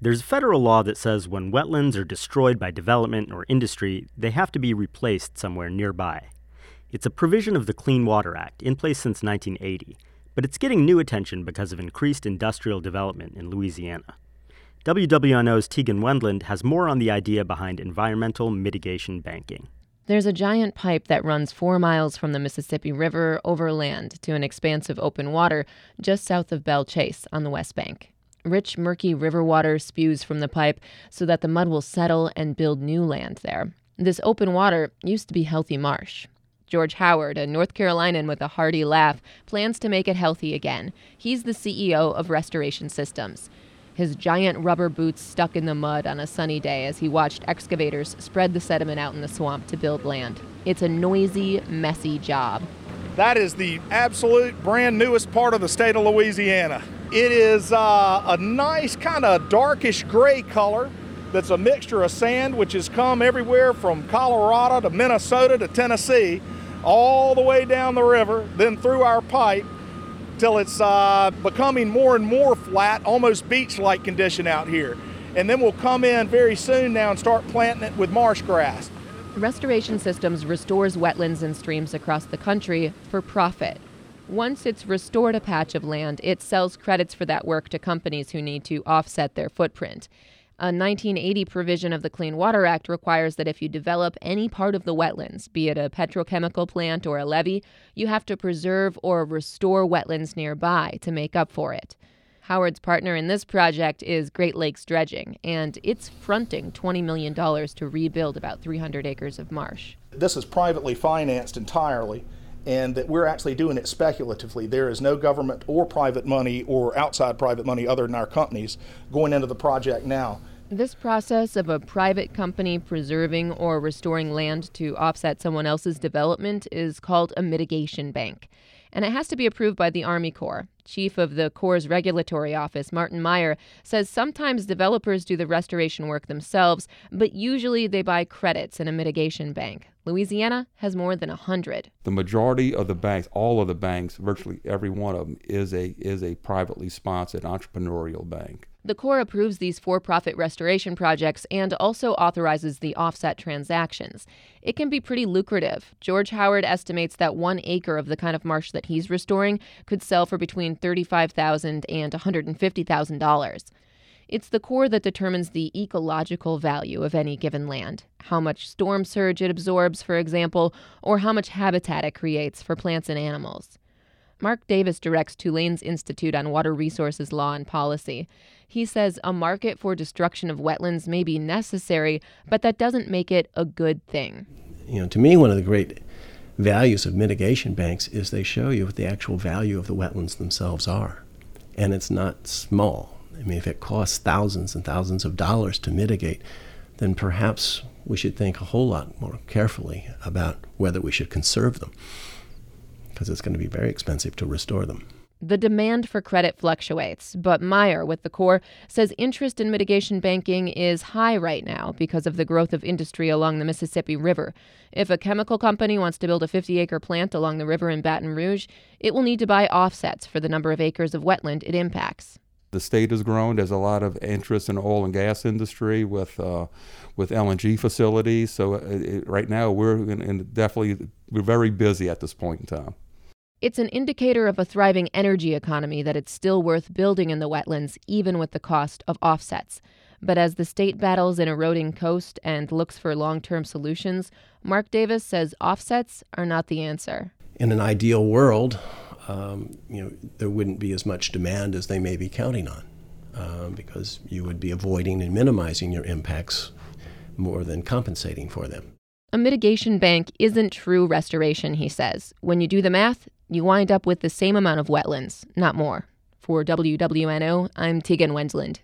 There's a federal law that says when wetlands are destroyed by development or industry, they have to be replaced somewhere nearby. It's a provision of the Clean Water Act, in place since 1980, but it's getting new attention because of increased industrial development in Louisiana. WWNO's Tegan Wendland has more on the idea behind environmental mitigation banking. There's a giant pipe that runs 4 miles from the Mississippi River overland to an expanse of open water just south of Belle Chase on the West Bank. Rich, murky river water spews from the pipe so that the mud will settle and build new land there. This open water used to be healthy marsh. George Howard, a North Carolinian with a hearty laugh, plans to make it healthy again. He's the CEO of Restoration Systems. His giant rubber boots stuck in the mud on a sunny day as he watched excavators spread the sediment out in the swamp to build land. It's a noisy, messy job. That is the absolute brand newest part of the state of Louisiana. It is a nice kind of darkish gray color that's a mixture of sand, which has come everywhere from Colorado to Minnesota to Tennessee, all the way down the river, then through our pipe, till it's becoming more and more flat, almost beach-like condition out here. And then we'll come in very soon now and start planting it with marsh grass. Restoration Systems restores wetlands and streams across the country for profit. Once it's restored a patch of land, it sells credits for that work to companies who need to offset their footprint. A 1980 provision of the Clean Water Act requires that if you develop any part of the wetlands, be it a petrochemical plant or a levee, you have to preserve or restore wetlands nearby to make up for it. Howard's partner in this project is Great Lakes Dredging, and it's fronting $20 million to rebuild about 300 acres of marsh. This is privately financed entirely, and that we're actually doing it speculatively. There is no government or private money or outside private money other than our companies going into the project now. This process of a private company preserving or restoring land to offset someone else's development is called a mitigation bank. And it has to be approved by the Army Corps. Chief of the Corps' regulatory office, Martin Meyer, says sometimes developers do the restoration work themselves, but usually they buy credits in a mitigation bank. Louisiana has more than 100. The majority of the banks, all of the banks, virtually every one of them, is a privately sponsored entrepreneurial bank. The Corps approves these for-profit restoration projects and also authorizes the offset transactions. It can be pretty lucrative. George Howard estimates that 1 acre of the kind of marsh that he's restoring could sell for between $35,000 and $150,000. It's the Corps that determines the ecological value of any given land, how much storm surge it absorbs, for example, or how much habitat it creates for plants and animals. Mark Davis directs Tulane's Institute on Water Resources Law and Policy. He says a market for destruction of wetlands may be necessary, but that doesn't make it a good thing. To me, one of the great values of mitigation banks is they show you what the actual value of the wetlands themselves are. And it's not small. I mean, if it costs thousands and thousands of dollars to mitigate, then perhaps we should think a whole lot more carefully about whether we should conserve them, because it's going to be very expensive to restore them. The demand for credit fluctuates, but Meyer with the Corps says interest in mitigation banking is high right now because of the growth of industry along the Mississippi River. If a chemical company wants to build a 50-acre plant along the river in Baton Rouge, it will need to buy offsets for the number of acres of wetland it impacts. The state has grown. There's a lot of interest in the oil and gas industry with LNG facilities. So right now we're very busy at this point in time. It's an indicator of a thriving energy economy that it's still worth building in the wetlands, even with the cost of offsets. But as the state battles an eroding coast and looks for long-term solutions, Mark Davis says offsets are not the answer. In an ideal world, there wouldn't be as much demand as they may be counting on, because you would be avoiding and minimizing your impacts more than compensating for them. A mitigation bank isn't true restoration, he says. When you do the math, you wind up with the same amount of wetlands, not more. For WWNO, I'm Tegan Wendland.